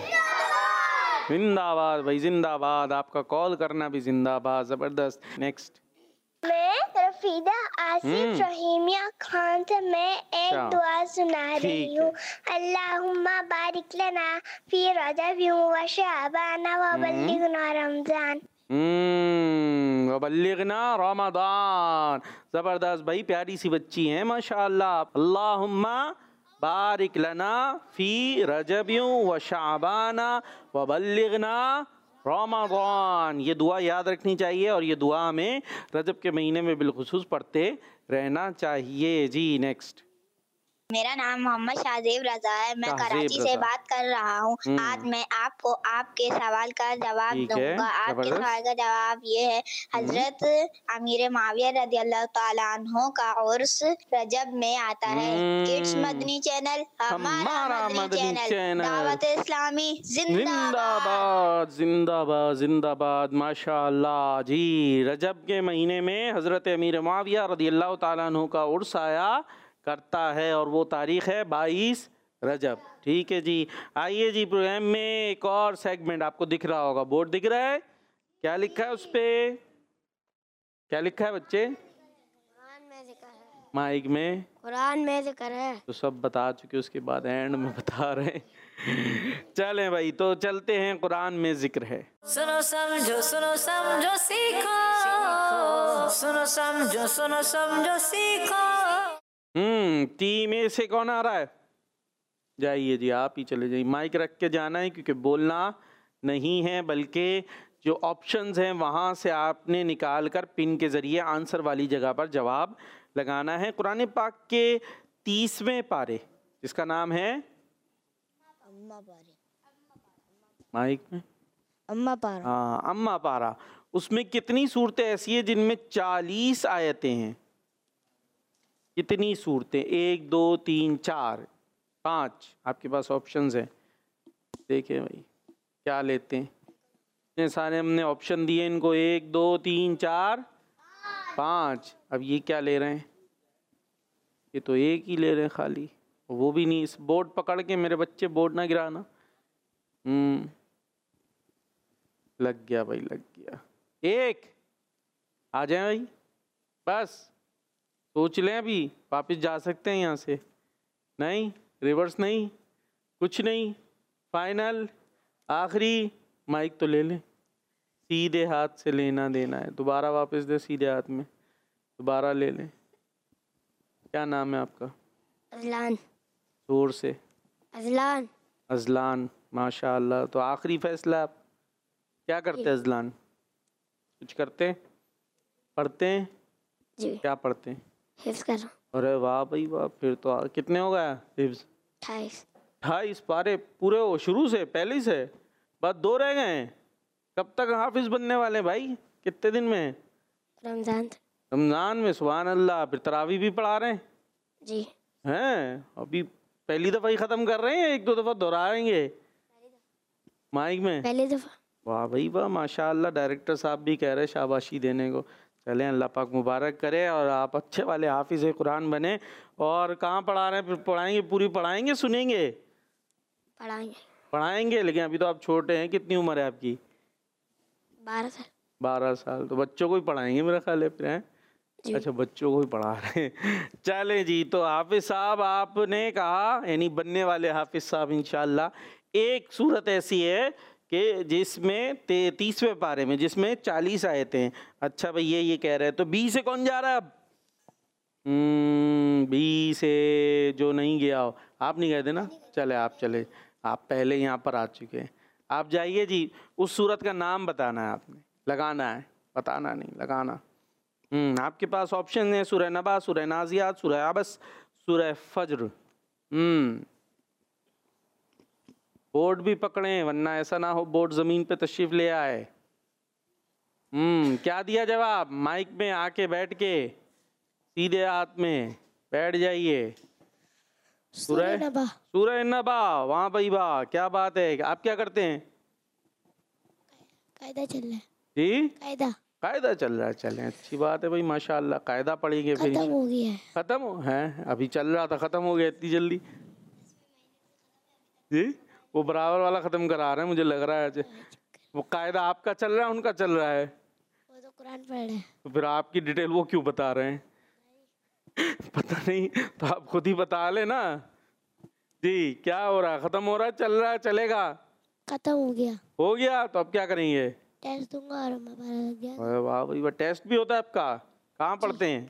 जिंदाबाद भाई, जिंदाबाद। आपका कॉल करना भी जिंदाबाद। जबरदस्त। नेक्स्ट। मैं रफीदा आसिफ रहीमिया खान से मैं एक दुआ सुना रही हूँ। अल्लाहुम्मा बारिक लना फी रजब व शअबान व बल्लिगना रमजान, हम्म वबल्लिगना रमदान। जबरदस्त भाई, प्यारी सी बच्ची हैं माशाअल्लाह। अल्लाहुम्मा बारिक लना फी रजबियों व शाबाना व बल्लिगना रमदान। ये दुआ याद रखनी चाहिए और ये दुआ हमें रजब के महीने में बिलखुसूस पढ़ते रहना चाहिए। जी, नेक्स्ट। मेरा नाम मोहम्मद शाहजेब रजा है, मैं कराची से बात कर रहा हूँ। आज मैं आपको आपके सवाल का जवाब दूंगा। आपके सवाल का जवाब ये है, हजरत अमीर माविया रज़ी अल्लाह तआला अन्हु का उर्स रजब में आता है। किड्स मदनी चैनल, हमारा मदनी चैनल, दावत इस्लामी जिंदाबाद जिंदाबाद जिंदाबाद। माशाअल्लाह। जी, रजब के महीने में हजरत अमीर माविया रज़ी अल्लाह तआला अन्हु का उर्स आया करता है और वो तारीख़ है बाईस रजब। ठीक है जी। आइए जी, प्रोग्राम में एक और सेगमेंट आपको दिख रहा होगा, बोर्ड दिख रहा है, क्या लिखा है उस पे? क्या लिखा है बच्चे? कुरान में जिक्र है। माइक में कुरान में जिक्र है। तो सब बता चुके, उसके बाद एंड में बता रहे हैं। चलें भाई, तो चलते हैं, कुरान में जिक्र है। सुनो समझो सुनो समझो सीखो, सुनो समझो सुनो समझो सीखो। हम्म टीम ए से कौन आ रहा है? जाइए जी, आप ही चले जाइए, माइक रख के जाना है क्योंकि बोलना नहीं है, बल्कि जो ऑप्शंस हैं वहाँ से आपने निकाल कर पिन के ज़रिए आंसर वाली जगह पर जवाब लगाना है। कुरान पाक के तीसवें पारे जिसका नाम है अम्मा पारे, माइक में अम्मा पारा, हाँ अम्मा पारा, उसमें कितनी सूरतें ऐसी हैं जिनमें चालीस आयतें हैं? कितनी सूरतें? एक, दो, तीन, चार, पाँच, आपके पास ऑप्शंस हैं। देखिए भाई क्या लेते हैं, इतने सारे हमने ऑप्शन दिए इनको, एक, दो, तीन, चार, पाँच। अब ये क्या ले रहे हैं? ये तो एक ही ले रहे हैं खाली, वो भी नहीं। इस बोर्ड पकड़ के मेरे बच्चे बोर्ड ना गिराना। हम्म लग गया भाई, लग गया। एक आ जाए भाई, बस सोच लें, अभी वापस जा सकते हैं यहाँ से। नहीं, रिवर्स नहीं, कुछ नहीं, फाइनल आखिरी। माइक तो ले लें, सीधे हाथ से लेना देना है। दोबारा वापस दे, सीधे हाथ में दोबारा ले लें। क्या नाम है आपका? अजलान, जोर से। अजलान, अजलान, माशाअल्लाह। तो आखिरी फैसला, आप क्या करते हैं अजलान? कुछ करते हैं? पढ़ते हैं? जी। क्या पढ़ते हैं? हिफ्ज कर रहा हूँ। अरे वाह भाई वाह, फिर तो आ, कितने हो गया हिफ्ज? अट्ठाईस। अट्ठाईस पारे पूरे हो शुरू से, पहले से? बस दो रह गए हैं। कब तक हाफिज बनने वाले हैं भाई? कितने दिन में? रमजान। रमजान में? सुभान अल्लाह। फिर तरावी भी पढ़ा रहे हैं? जी। हैं अभी पहली दफ़ा ही ख़त्म कर रहे हैं, एक दो दफ़ा दोहराएंगे माइक में? पहली दफा। वाह भाई वाह, माशाअल्लाह। डायरेक्टर साहब भी कह रहे हैं शाबाशी देने को। चलें, अल्लाह पाक मुबारक करे और आप अच्छे वाले हाफिज़ कुरान बने। और कहाँ पढ़ा रहे हैं? फिर पढ़ाएंगे, पूरी पढ़ाएंगे, सुनेंगे? पढ़ाएंगे। पढ़ाएंगे, लेकिन अभी तो आप छोटे हैं। कितनी उम्र है आपकी? बारह साल। बारह साल। तो बच्चों को ही पढ़ाएंगे मेरा ख्याल है फिर, हैं? अच्छा, बच्चों को ही पढ़ा रहे हैं। चले जी, तो हाफिज साहब आपने कहा, यानी बनने वाले हाफिज साहब इंशाल्लाह। एक सूरत ऐसी है कि जिसमें तीसवें पारे में जिसमें चालीस आयतें हैं। अच्छा भाई, ये ये कह रहे हैं, तो बी से कौन जा रहा है अब? बी से जो नहीं गया हो, आप नहीं गए थे ना? चले आप चले, आप पहले यहाँ पर आ चुके हैं। आप जाइए जी, उस सूरत का नाम बताना है आपने, लगाना है, बताना नहीं, लगाना। हम्म आपके पास ऑप्शन है, सूरह नबा, सूरह नाजियात, सूरह अबस, सूरह फज्र। हम्म बोर्ड भी पकड़ें, वरना ऐसा ना हो बोर्ड ज़मीन पे तशरीफ ले आए। हम्म क्या दिया जवाब? माइक में आके बैठ के सीधे हाथ में बैठ जाइए। सूरह नबा, सूरह नबा। वहाँ भाई वाह, क्या बात है। आप क्या करते हैं? कायदा चल रहा है जी, कायदा कायदा चल रहा है। चलें, अच्छी बात है भाई, माशाल्लाह। कायदा पढ़ेंगे फिर? खत्म हो गया है। खत्म हो है? अभी चल रहा था, खत्म हो गया इतनी जल्दी? जी, वो बराबर वाला खत्म करा रहे हैं मुझे लग रहा है। वो कायदा आपका चल रहा है, उनका चल रहा है? वो तो कुरान पढ़ रहे हैं। तो फिर आपकी डिटेल वो क्यों बता रहे हैं? पता नहीं, तो आप खुद ही बता ले ना जी। क्या हो रहा है? खत्म हो रहा है, चल रहा है, चलेगा? खत्म हो गया। हो गया, तो अब क्या करेंगे? टेस्ट दूंगा और अम्मा पारा लग गया। अरे वाह भाई वाह, टेस्ट भी होता है आपका? कहाँ पढ़ते हैं?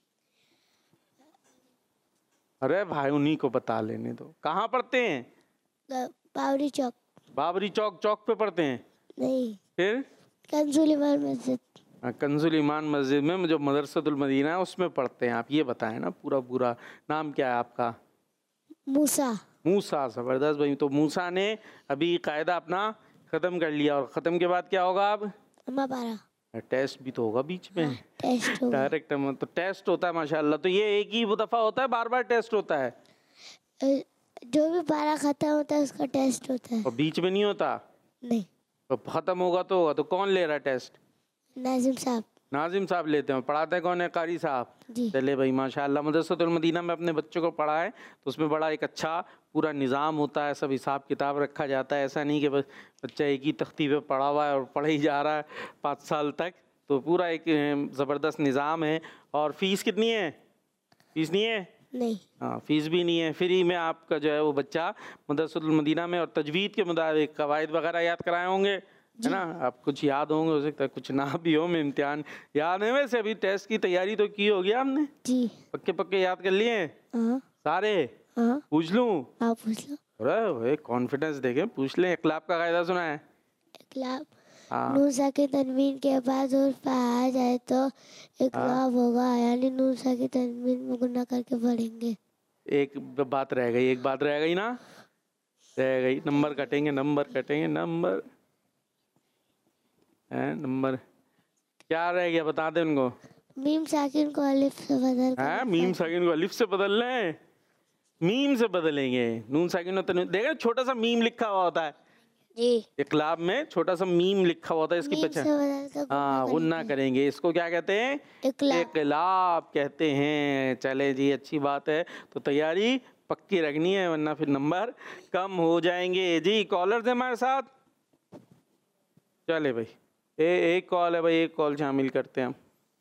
अरे भाई, उन्हीं को बता लेने दो। कहाँ पढ़ते हैं? बाबरी चौक। बाबरी चौक? चौक पे पढ़ते हैं? नहीं, फिर? कंजुल ईमान मस्जिद। कंजुल ईमान मस्जिद में, जो मदरसतुल मदीना है उसमें पढ़ते हैं आप। ये बताएं ना पूरा पूरा। नाम क्या है आपका? मूसा। मूसा, ज़बरदस्त भाई। तो मूसा ने अभी कायदा अपना ख़त्म कर लिया, और ख़त्म के बाद क्या होगा अब? अम्मा पारा। टेस्ट भी तो होगा बीच में। हाँ, टेस्ट होगा। डायरेक्ट तो टेस्ट होता है, माशाल्लाह। तो ये एक ही दफ़ा होता है, बार बार टेस्ट होता है? जो भी पारा खत्म होता है उसका टेस्ट होता है। और बीच में नहीं होता? नहीं। तो ख़त्म होगा तो होगा। तो कौन ले रहा है टेस्ट? नाजिम साहब। नाजिम साहब लेते हैं। पढ़ाते हैं कौन है? कारी साहब। जी। चले भाई, माशाल्लाह। मदरसतुल मदीना में अपने बच्चों को पढ़ाए तो उसमें बड़ा एक अच्छा पूरा निज़ाम होता है, सब हिसाब किताब रखा जाता है। ऐसा नहीं कि बस बच्चा एक ही तख्ती पे पढ़ा हुआ है और पढ़े ही जा रहा है पाँच साल तक। तो पूरा एक ज़बरदस्त निज़ाम है। और फ़ीस कितनी है? फ़ीस नहीं है? नहीं। हाँ, फीस भी नहीं है, फ्री में आपका जो है वो बच्चा मदरसतुल मदीना में, और तजवीद के मुताबिक कवायद वगैरह याद कराए होंगे, है ना? आप कुछ याद होंगे, हो सकता है कुछ ना भी हो, में इम्तिहान याद है। वैसे अभी टेस्ट की तैयारी तो की होगी आपने? जी। पक्के पक्के याद कर लिए हैं सारे? हाँ। पूछ लूं? आप पूछ लो। अरे कॉन्फिडेंस देखें, पूछ लें। इकलाब का कायदा सुना है? इकलाब नून साकिन तनवीन के बाद और आ जाए तो इकलाब होगा, यानी नून साकिन तनवीन में गुना करके पढ़ेंगे। एक बात रह गई, एक बात रह गई ना, रह गई। नंबर कटेंगे, नंबर कटेंगे, नंबर है, नंबर क्या रह गया बता दे उनको। मीम साकिन को अलिफ से बदल है, मीम साकिन को अलिफ से बदल लें, मीम से बदलेंगे। नून साकिन और तनवीन, देखा छोटा सा मीम लिखा हुआ होता है जी, इकलाब में छोटा सा मीम लिखा हुआ होता है, इसकी पहचान हाँ गुन्ना करेंगे। इसको क्या कहते हैं? इकलाब कहते हैं। चले जी, अच्छी बात है। तो तैयारी पक्की रखनी है, वरना फिर नंबर कम हो जाएंगे। जी कॉलर थे हमारे साथ, चले भाई ए, एक कॉल है भाई, एक कॉल शामिल करते हैं हम।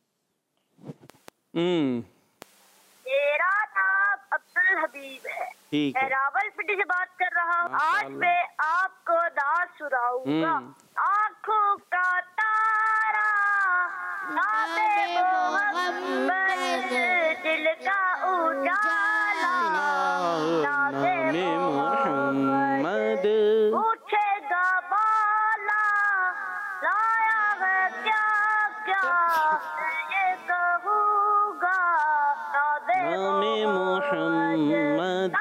हम्म मेरा नाम अब्दुल हबीब है, ठीक है, रावलपिंडी से बात कर रहा हूँ। आज मैं आपको दास सुनाऊंगा। आँखों का तारा नामे मोहम्मद, दिल का उजाला नामे मोहम्मद, पूछेगा बाला लाया है क्या क्या, ये कहूँगा नामे मोहम्मद।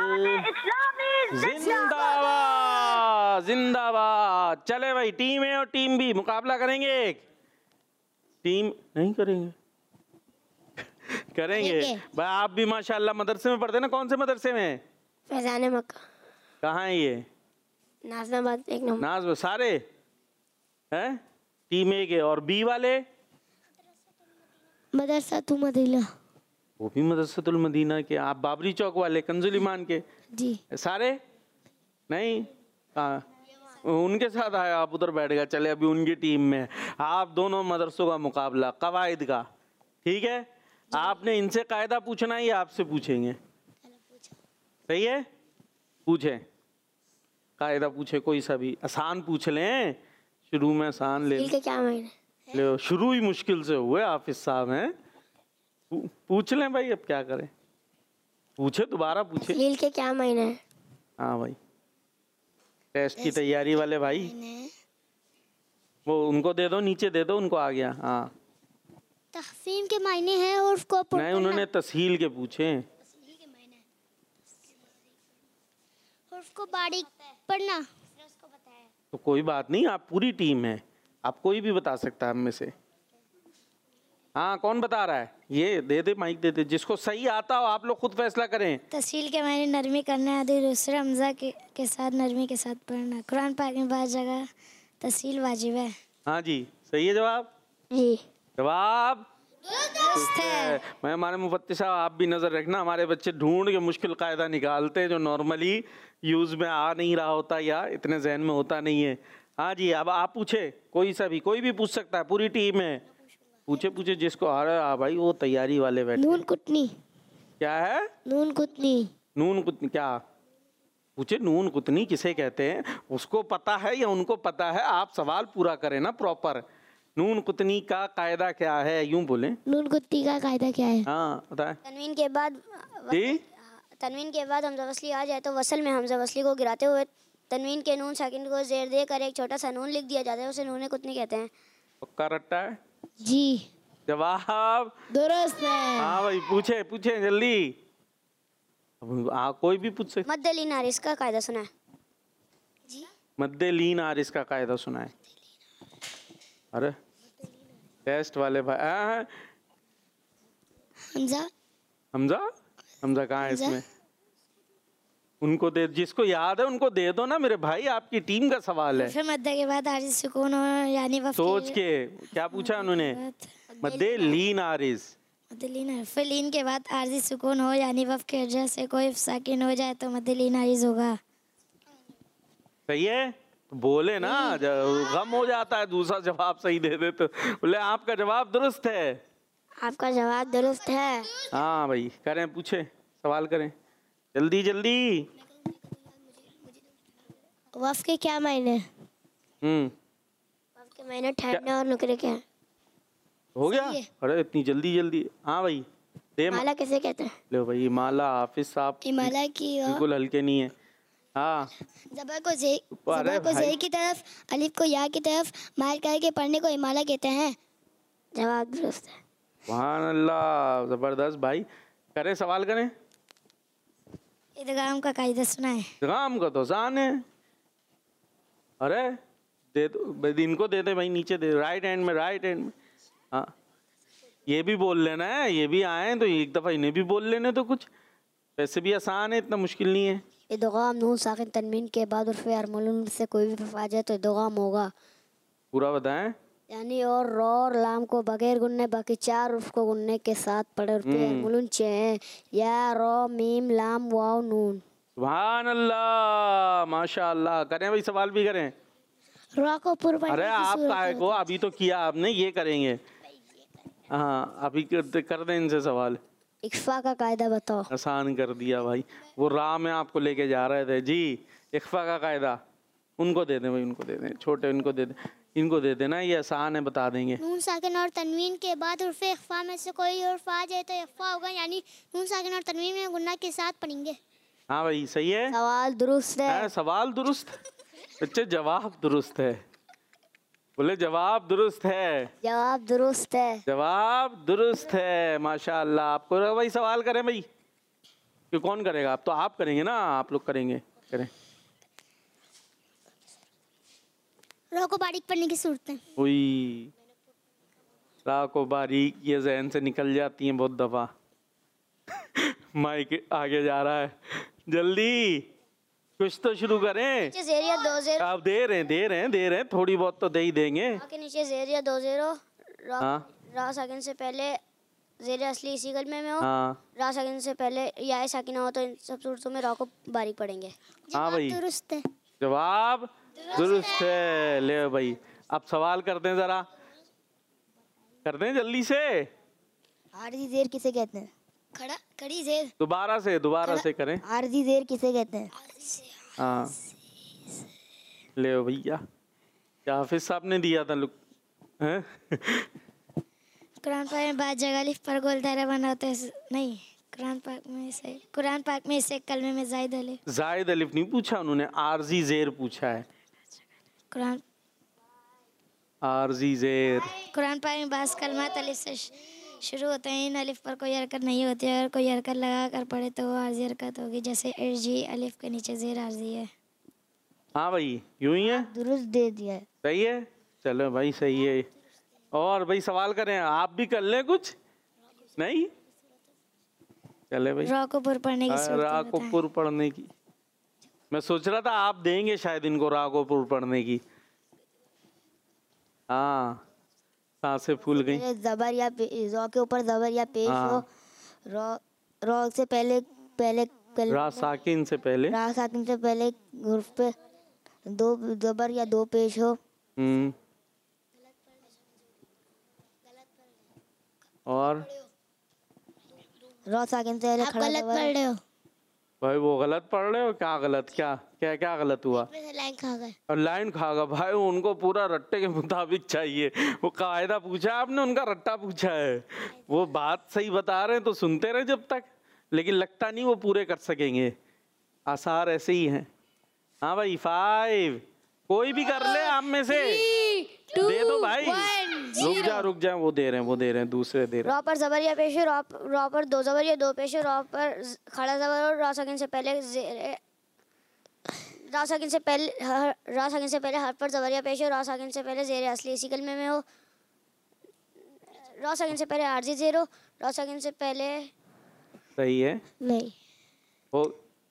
जिंदाबाद जिंदाबाद। चले भाई, टीम ए और टीम बी मुकाबला करेंगे। एक टीम नहीं करेंगे करेंगे भाई। आप भी माशाल्लाह मदरसे में पढ़ते ना, कौन से मदरसे में? फैजान मक्का। कहाँ है ये? नाजनाबाद एक नंबर। नाज सारे हैं टीम ए के, और बी वाले मदरसातुल मदीना, वो भी मदरसतुल मदीना के। आप बाबरी चौक वाले कंजुल ईमान के जी। सारे नहीं? हाँ, उनके साथ आया, आप उधर बैठ गया। चले अभी उनकी टीम में आप दोनों मदरसों का मुकाबला कवायद का, ठीक है? आपने इनसे कायदा पूछना ही, आपसे पूछेंगे, सही है? पूछे कायदा, पूछे कोई सा भी आसान पूछ लें। शुरू में आसान ले क्या ले, शुरू ही मुश्किल से हुए हाफिज साहब हैं। पूछ लें भाई, अब क्या करें, पूछे दोबारा पूछे। लील के क्या महीने हैं? हाँ भाई, टेस्ट की तैयारी वाले भाई, वो उनको दे दो, नीचे दे दो उनको, आ गया। हाँ, तहसीन के मायने हैं और उसको नहीं, उन्होंने तस्हील के पूछे, और उसको बारीक पढ़ना। तो कोई बात नहीं, आप पूरी टीम है, आप कोई भी बता सकता है हम में से। हाँ, कौन बता रहा है? ये दे दे, माइक दे दे, जिसको सही आता हो आप लोग खुद फैसला करें। तस्हील के मायने नरमी करना, आदि दूसरे हमजा के, के साथ नरमी के साथ पढ़ना। कुरान पाक में बात जगह तस्हील वाजिब है। हाँ जी, सही है जवाब जी। जवाब है। मैं हमारे मुफ्ती साहब, आप भी नजर रखना, हमारे बच्चे ढूंढ के मुश्किल कायदा निकालते हैं जो नॉर्मली यूज में आ नहीं रहा होता या इतने जहन में होता नहीं है। हाँ जी, अब आप पूछे, कोई सा भी, कोई भी पूछ सकता है, पूरी टीम है। पूछे पूछे, जिसको आ रहा है भाई, वो तैयारी वाले बैठे। नून कुतनी क्या है? नून कुतनी। नून कुतनी क्या पूछे? नून कुतनी किसे कहते हैं, उसको पता है या उनको पता है? आप सवाल पूरा करें ना प्रॉपर। नून कुतनी का कायदा क्या है, यूं बोले। नून कुतनी का कायदा क्या है? हाँ बताए। तनवीन के बाद जी, तनवीन के बाद हमजा वसली आ जाए तो वसल में हमजा वसली को गिराते हुए तनवीन के नून साकिन को जेर देकर एक छोटा सा नून लिख दिया जाता है, उसे नून कुतनी कहते हैं। पक्का रट्टा है? जी। जवाब दुरुस्त है। हाँ भाई, पूछे पूछे जल्दी। आ, कोई भी पूछ सकते। मद्दे लीन आरिस का कायदा सुना है? जी। मद्दे लीन आरिस का कायदा सुना है? अरे टेस्ट वाले भाई, आ, हमजा हमजा हमजा कहाँ है इसमें? उनको दे, जिसको याद है उनको दे दो ना मेरे भाई, आपकी टीम का सवाल है। फिर मद्दे के बाद आरिस सुकून हो, यानी वफ सोच के क्या पूछा उन्होंने? मद्दे लीन आरिस। मद्दे लीन आरिस, फिर लीन के बाद आरिस सुकून हो, यानी वफ के वजह से कोई साकिन हो जाए तो मद्दे लीन आरिस होगा। सही है? तो बोले ना, गम हो जाता है दूसरा जवाब सही दे दे तो। बोले आपका जवाब दुरुस्त है। आपका जवाब दुरुस्त है। हाँ भाई, करें पूछे। सवाल करें जल्दी जल्दी। वफ के क्या मायने? हम्म वफ के मायने ठहरने और नुकरे क्या है? हो गया? अरे इतनी जल्दी जल्दी। हाँ भाई दे माला किसे कहते हैं? लो भाई माला हाफिज साहब इमाला की बिल्कुल हल्के नहीं है। हाँ ज़बर को जे ज़बर को जे की तरफ, अलिफ को या की तरफ माइल करके पढ़ने को इमाला कहते हैं। जवाब दुरुस्त है। सुभान अल्लाह, जबरदस्त भाई। करें सवाल करें। इदगाम का कायदा सुना है? इदगाम का तो आसान है। अरे दे दो इनको दे दे भाई, नीचे दे, राइट हैंड में, राइट हैंड में। हाँ ये भी बोल लेना है, ये भी आए तो एक दफ़ा इन्हें भी बोल लेने तो कुछ। वैसे भी आसान है, इतना मुश्किल नहीं है। इदगाम नून साकिन तनवीन के बाद उर्फ़ अरमलून से कोई भी हर्फ आ जाए तो इदगाम होगा। पूरा बताएं। यानी और रो और लाम को बगैर गुनने बाकी चार उर्फ को गुनने के साथ पढ़े उर्फ़ अरमलून छः हैं। या रो मीम लाम वाव नून। सुभान अल्लाह माशाअल्लाह। करें भाई सवाल भी करें। रो को पूर्व। अरे आप काहे को, अभी तो किया आपने, ये करेंगे। हाँ अभी कर, कर दें इनसे सवाल। इख्फा का कायदा बताओ। आसान कर दिया भाई, वो राह में आपको लेके जा रहे थे जी। इख्फा का कायदा उनको दे दें भाई, उनको दे दें, छोटे उनको दे दें, इनको दे देना, ये आसान है, बता देंगे। नून साकिन और तनवीन के बाद उर्फ़ इख्फा में से कोई उर्फ आ जाए तो इख्फा होगा, यानी नून साकिन और तनवीन में गुन्ना के साथ पढ़ेंगे। हाँ भाई सही है। सवाल दुरुस्त है। है सवाल दुरुस्त। बच्चे जवाब दुरुस्त है, बोले जवाब दुरुस्त है। जवाब दुरुस्त है। जवाब दुरुस्त है माशाअल्लाह। आपको भाई सवाल करें भाई, कि कौन करेगा? आप तो आप करेंगे ना, आप लोग करेंगे। करें। रो को बारीक पढ़ने की सूरत है। हुई रा को बारीक ये जहन से निकल जाती हैं बहुत दफा। माइक आगे जा रहा है, जल्दी कुछ तो शुरू करें। ज़ेरिया दो ज़ेरो। आप दे रहे हैं दे रहे हैं दे रहे हैं थोड़ी बहुत तो दे ही देंगे। के नीचे ज़ेरिया दो ज़ेरो। हाँ रा साकिन से पहले ज़ेर असली इसी कलमे में हो। हाँ रा साकिन से पहले या साकिना हो तो इन सब सूरतों में रा को बारीक पढ़ेंगे। हाँ भाई दुरुस्त है। जवाब दुरुस्त है। ले भाई अब सवाल करते हैं, जरा करते हैं जल्दी से। आरजी ज़ेर किसे कहते हैं? खड़ा खड़ी ज़ेर। दोबारा से दोबारा से करें। आरजी ज़ेर किसे कहते हैं? हाँ ले भैया, क्या हाफिज साहब ने दिया था लुक हैं? कुरान पाक में बाद जगह अलिफ पर गोल दायरा बना होता है। नहीं, कुरान पाक में इसे कुरान पाक में इसे कलमे में जायद अलिफ जायद अलिफ नहीं पूछा उन्होंने, आरजी ज़ेर पूछा है। कुरान आरजी ज़ेर। कुरान पाक में बास कलमात अलिफ से शुरू होते हैं। इन अलिफ पर कोई हरकत नहीं होती है, अगर कोई हरकत लगा कर पढ़े तो वो आरजी हरकत होगी, जैसे अर्जी अलिफ के नीचे ज़ेर आरजी है। हाँ भाई यूं ही है। दुरुस्त दे दिया है। सही है, चलो भाई सही है। और भाई सवाल करें, आप भी कर लें कुछ नहीं? चले भाई रा को पुर पढ़ने की सूरत रा को पुर पढ़ने की। मैं सोच रहा था आप देंगे शायद इनको रा को पुर पढ़ने की। हाँ सांसें फूल गई। जबर या रो के ऊपर जबर या पेश हाँ। हो। रो रो से पहले पहले पहले रा साकिन से पहले रा साकिन से पहले हुर्फ पे दो जबर या दो पेश हो। हम्म और रो साकिन से पहले खड़ा गलत पढ़ रहे हो भाई। वो गलत पढ़ रहे हो? क्या गलत? क्या क्या क्या गलत हुआ? लाइन खा गए। और लाइन खा गया भाई, उनको पूरा रट्टे के मुताबिक चाहिए। वो कायदा पूछा आपने, उनका रट्टा पूछा है। वो बात सही बता रहे हैं तो सुनते रहे जब तक, लेकिन लगता नहीं वो पूरे कर सकेंगे। आसार ऐसे ही हैं। हाँ भाई फाइव, कोई भी कर ले आप में से। दे दो भाई, रुक जा रुक जा, वो दे रहे हैं वो दे रहे हैं दूसरे दे रहे हैं। रो पर जबर या पेश हो। रो रो पर दो जबर या दो पेश हो। रो पर खड़ा जबर और रा साकिन से पहले रा साकिन से पहले रा साकिन से पहले हर पर जबर या पेश हो। रा साकिन से पहले ज़ेर असली इसी कलमे में हो। रा साकिन से पहले आरजी ज़ेर हो। रा साकिन से पहले सही है। नहीं, वो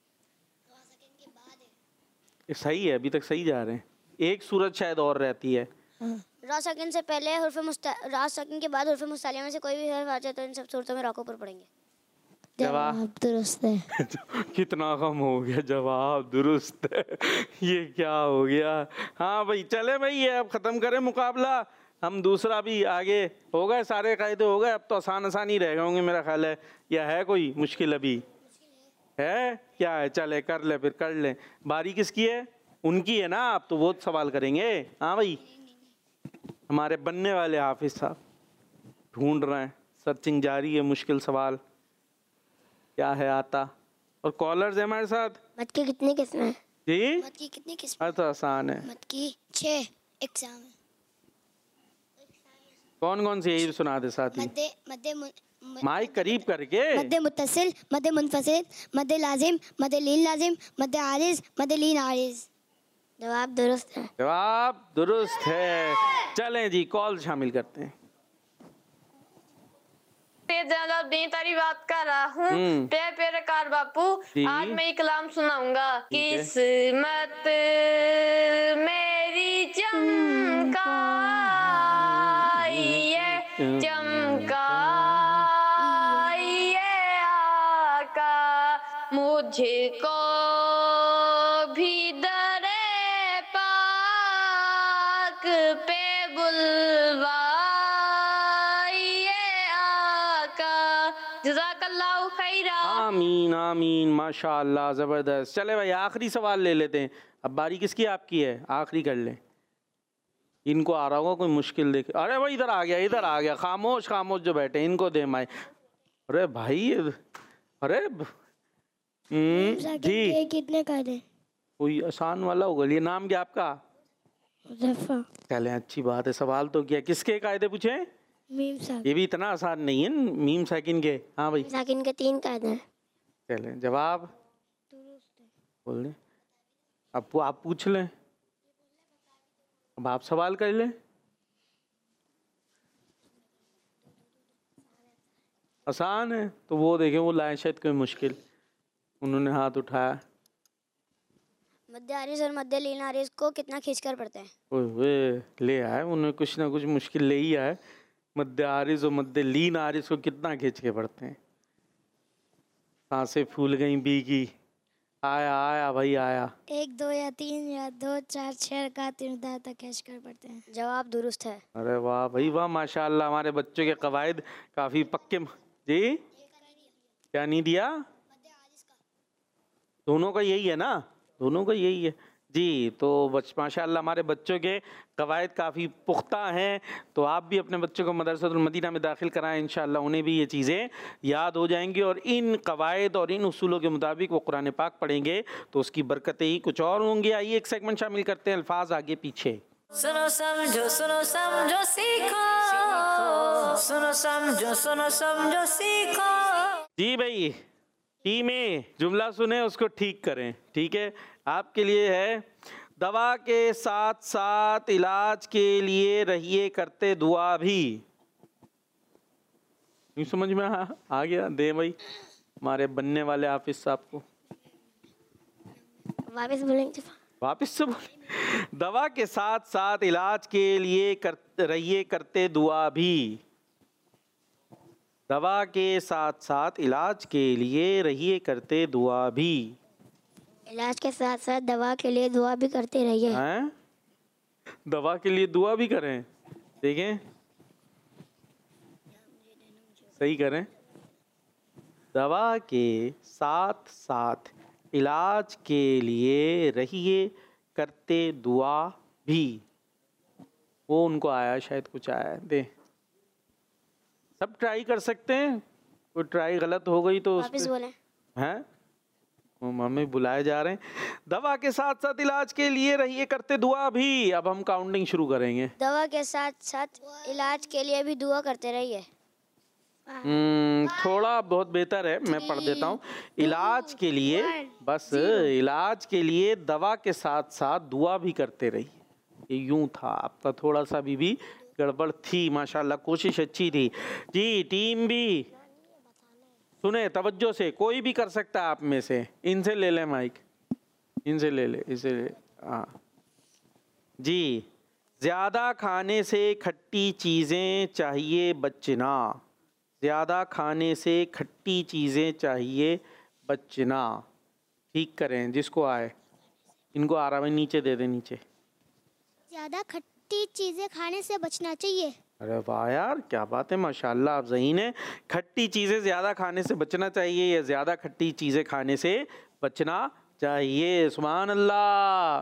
सही है, अभी तक सही जा रहे हैं। एक सूरत शायद और रहती है। रा साकिन से पहले हुर्फ मुस्ता रा साकिन के बाद हुर्फ मुस्तालिया में से कोई भी हर्फ आ जाए तो इन सब सूरतों में रा को ऊपर पढ़ेंगे। जवाब दुरुस्त है। कितना कम हो गया, जवाब दुरुस्त है। ये क्या हो गया? हाँ भाई चले भाई, ये अब ख़त्म करें मुकाबला। हम दूसरा भी आगे हो गए, सारे कायदे हो गए। अब तो आसान आसान ही रह गए होंगे मेरा ख्याल है, या है कोई मुश्किल अभी? है क्या है, चले कर ले फिर कर ले। बारी किसकी है? उनकी है ना, आप तो वो सवाल करेंगे। हाँ भाई, हमारे बनने वाले हाफिज साहब ढूंढ रहे हैं, सर्चिंग जारी है। मुश्किल सवाल क्या है आता। और कॉलर्स है हमारे साथ। मत की कितनी किस्में हैं? जी मत की कितनी किस्में? तो आसान है। मत की छह एग्जाम है। कौन कौन सी यही सुना दे साथी। मध्य मध्य माइक करीब करके। मध्य मुत्तसिल, मध्य मुनफसिल, मध्य लाजिम, मध्य लीन लाजिम, मध्य आरिज, मध्य लीन आरिज। जवाब दुरुस्त है। जवाब दुरुस्त है। चलें जी, कॉल शामिल करते हैं। तारी बात कर रहा हूँ। प्यारे प्यारे कार बापू, आज मैं एक कलाम सुनाऊंगा। किस्मत मेरी चमकाई है, चमकाई है आका, मुझको भी दरे पाक पे बुलवा। आमीन आमीन, माशाअल्लाह, ज़बरदस्त। चले भाई, आखिरी सवाल ले लेते हैं। अब बारी किसकी? आपकी है, आखिरी कर लें। इनको आ रहा होगा कोई मुश्किल देख। अरे भाई इधर आ गया, इधर आ गया, खामोश खामोश जो बैठे इनको दे माई। अरे भाई, अरे जी, कितने कायदे? कोई आसान वाला होगा। ये नाम क्या आपका? रफ़ा। चले, अच्छी बात है। सवाल तो किया, किसके कायदे पूछे? मीम साकिन। ये भी इतना आसान नहीं है, मीम साकिन के। हाँ भाई, साकिन के तीन कायदे हैं। चले, जवाब बोल दें। अब आप पूछ लें, अब आप सवाल कर लें। आसान है तो वो देखें, वो लाए शायद कोई मुश्किल। उन्होंने हाथ उठाया। मध्य आरिज और मध्य लीन आरिज को कितना खींचकर पढ़ते हैं? ओए, ले आए उन्होंने, कुछ ना कुछ मुश्किल ले ही आए। मध्य आरिज और मध्य लीन आरिज को कितना खींच के पढ़ते हैं। सांसें फूल गई बीगी। आया आया भाई आया। एक दो या तीन या दो चार छह का तीन तक खींच कर पढ़ते हैं। जवाब दुरुस्त है। अरे वाह भाई वाह, माशाल्लाह, हमारे बच्चों के कवायद काफ़ी पक्के। जी, क्या नहीं दिया? दोनों का यही है ना, दोनों का यही है जी। तो बच माशाल्लाह हमारे बच्चों के कवायद काफ़ी पुख्ता हैं। तो आप भी अपने बच्चों को मदरसतुल मदीना में दाखिल कराएं, इंशाअल्लाह उन्हें भी ये चीज़ें याद हो जाएंगी। और इन कवायद और इन उसूलों के मुताबिक वो कुरान पाक पढ़ेंगे तो उसकी बरकतें ही कुछ और होंगी। आइए एक सेगमेंट शामिल करते हैं, अल्फाज आगे पीछे। सुनो समझो सुनो समझो सीखो, सुनो समझो सुनो समझो सीखो। जी भाई, टीमें जुमला सुने उसको ठीक करें, ठीक है। आपके लिए है, दवा के साथ साथ इलाज के लिए रहिए करते दुआ भी। नहीं समझ में आ, आ गया? दे भाई हमारे बनने वाले हाफिज साहब को। वापस बोलेंगे? वापस से बोले। दवा के साथ साथ इलाज के लिए कर रहिए करते दुआ भी। दवा के साथ साथ इलाज के लिए रहिए करते दुआ भी। इलाज के साथ साथ दवा के लिए दुआ भी करते रहिए। हैं? दवा के लिए दुआ भी करें, देखें सही करें। दवा के साथ साथ इलाज के लिए रहिए करते दुआ भी। वो उनको आया, शायद कुछ आया है। दे, सब ट्राई कर सकते हैं, कोई ट्राई गलत हो गई तो वापस बोले हैं। मम्मी बुलाए जा रहे हैं। दवा के साथ साथ इलाज के लिए रहिए करते दुआ भी। अब हम काउंटिंग शुरू करेंगे। दवा के साथ साथ इलाज के लिए भी दुआ करते रहिए। हम्म, थोड़ा बहुत बेहतर है, मैं पढ़ देता हूँ। इलाज के लिए, बस इलाज के लिए दवा के साथ साथ दुआ भी करते रहिए। ये यूं था, आपका थोड़ा सा भी, भी गड़बड़ थी। माशाल्लाह कोशिश अच्छी थी जी। टीम भी सुने तवज्जो से, कोई भी कर सकता है आप में से। इनसे ले लें माइक, इनसे ले ले, इसे ले। हाँ जी। ज़्यादा खाने से खट्टी चीज़ें चाहिए बचना। ज़्यादा खाने से खट्टी चीज़ें चाहिए बचना। ठीक करें जिसको आए। इनको आ रहा है, नीचे दे दे, नीचे। ज़्यादा खट्टी चीज़ें खाने से बचना चाहिए। अरे वाह यार, क्या बात है, माशाल्लाह आप ज़हीन है। खट्टी चीज़ें ज़्यादा खाने से बचना चाहिए या ज़्यादा खट्टी चीज़ें खाने से बचना चाहिए? सुभान अल्लाह,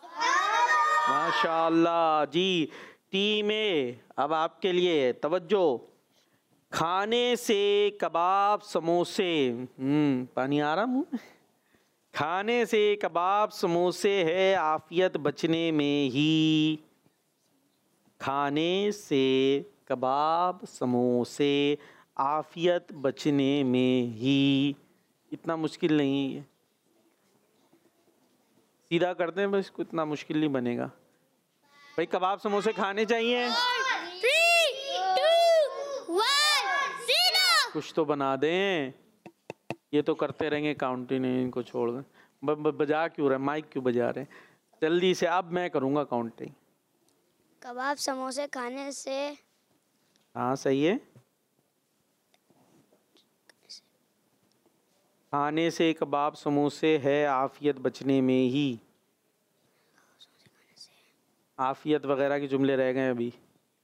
माशाल्लाह जी। टीम ए, अब आपके लिए तवज्जो। खाने से कबाब समोसे, हम्म पानी आ रहा मुँह में। खाने से कबाब समोसे है आफियत बचने में ही। खाने से कबाब समोसे आफियत बचने में ही। इतना मुश्किल नहीं है, सीधा करते हैं बस, इसको इतना मुश्किल नहीं बनेगा भाई। कबाब समोसे खाने चाहिए। कुछ तो बना दें, ये तो करते रहेंगे काउंटिंग, इनको छोड़ दें। ब, ब, बजा क्यों रहे, माइक क्यों बजा रहे हैं? जल्दी से, अब मैं करूँगा काउंटिंग। कबाब समोसे खाने से, हाँ सही है। खाने से कबाब समोसे है आफियत बचने में ही। आफियत वगैरह के जुमले रह गए अभी।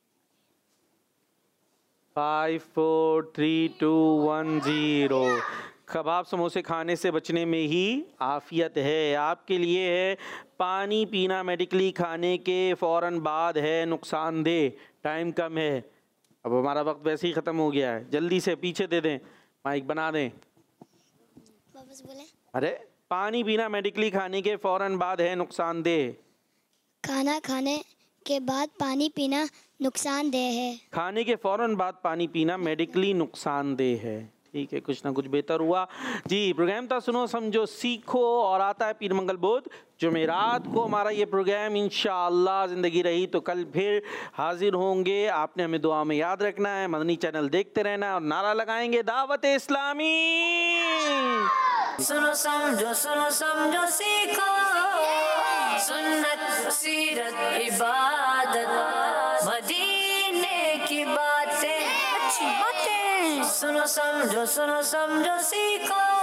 Five four three two one zero. कबाब समोसे खाने से बचने में ही आफियत है। आपके लिए है पानी पीना मेडिकली खाने के फ़ौरन बाद है नुकसानदेह। टाइम कम है, अब हमारा वक्त वैसे ही ख़त्म हो गया है। जल्दी से पीछे दे दें, माइक बना दें। वापस बोले। अरे पानी पीना मेडिकली खाने के फ़ौरन बाद है नुकसानदेह। खाना खाने के बाद पानी पीना नुकसानदेह है। खाने के फ़ौरन बाद पानी पीना मेडिकली नुकसानदेह है। ठीक है, कुछ ना कुछ बेहतर हुआ जी। प्रोग्राम था सुनो समझो सीखो और आता है पीर मंगल बोध जुमेरात को हमारा ये प्रोग्राम। इंशाअल्लाह ज़िंदगी रही तो कल फिर हाजिर होंगे। आपने हमें दुआ में याद रखना है, मदनी चैनल देखते रहना है और नारा लगाएंगे दावत इस्लामी। सुनो समझो सुनो समझो सीखो, सुन्नत सीरत इबादत मदीने की बातें, अच्छी बातें। सुनो समझो सुनो समझो सीखो।